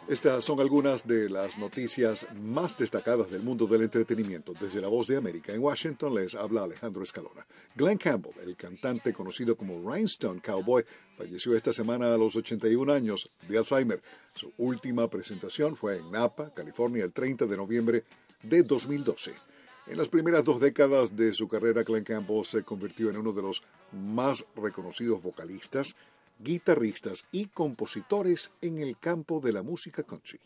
Estas son algunas de las noticias más destacadas del mundo del entretenimiento. Desde La Voz de América en Washington les habla Alejandro Escalona. Glenn Campbell, el cantante conocido como Rhinestone Cowboy, falleció esta semana a los 81 años de Alzheimer. Su última presentación fue en Napa, California, el 30 de noviembre de 2012. En las primeras 2 décadas de su carrera, Glenn Campbell se convirtió en uno de los más reconocidos vocalistas, guitarristas y compositores en el campo de la música country.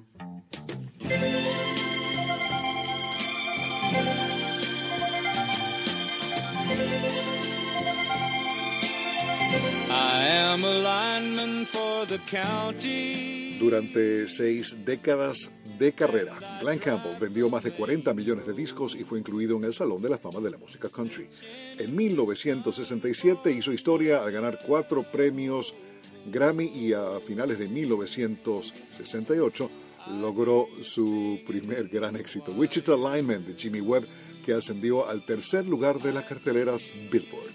Durante 6 décadas de carrera, Glenn Campbell vendió más de 40 millones de discos y fue incluido en el Salón de la Fama de la Música Country. En 1967 hizo historia al ganar 4 premios Grammy y a finales de 1968 logró su primer gran éxito, Wichita Lineman de Jimmy Webb, que ascendió al tercer lugar de las carteleras Billboard.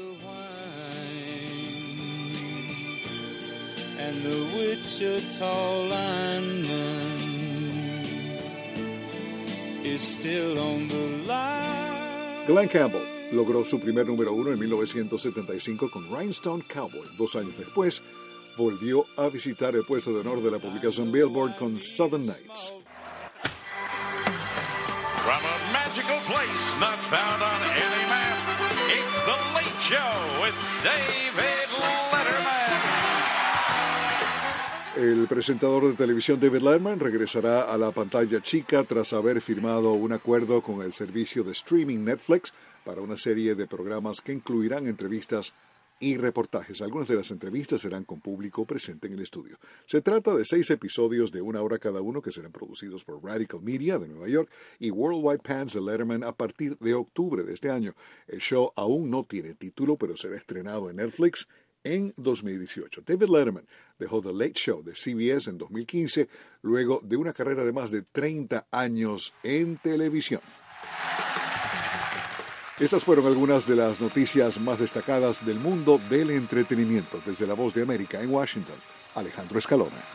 And the Wichita lineman is still on the line. Glenn Campbell logró su primer número 1 en 1975 con Rhinestone Cowboy. 2 años después, volvió a visitar el puesto de honor de la publicación Billboard con Southern Nights. From a magical place not found on any map, it's The Late Show with David Letterman. El presentador de televisión David Letterman regresará a la pantalla chica tras haber firmado un acuerdo con el servicio de streaming Netflix para una serie de programas que incluirán entrevistas y reportajes. Algunas de las entrevistas serán con público presente en el estudio. Se trata de 6 episodios de 1 hora cada uno que serán producidos por Radical Media de Nueva York y Worldwide Pants de Letterman a partir de octubre de este año. El show aún no tiene título, pero será estrenado en Netflix en 2018. David Letterman dejó The Late Show de CBS en 2015, luego de una carrera de más de 30 años en televisión. Estas fueron algunas de las noticias más destacadas del mundo del entretenimiento. Desde La Voz de América en Washington, Alejandro Escalona.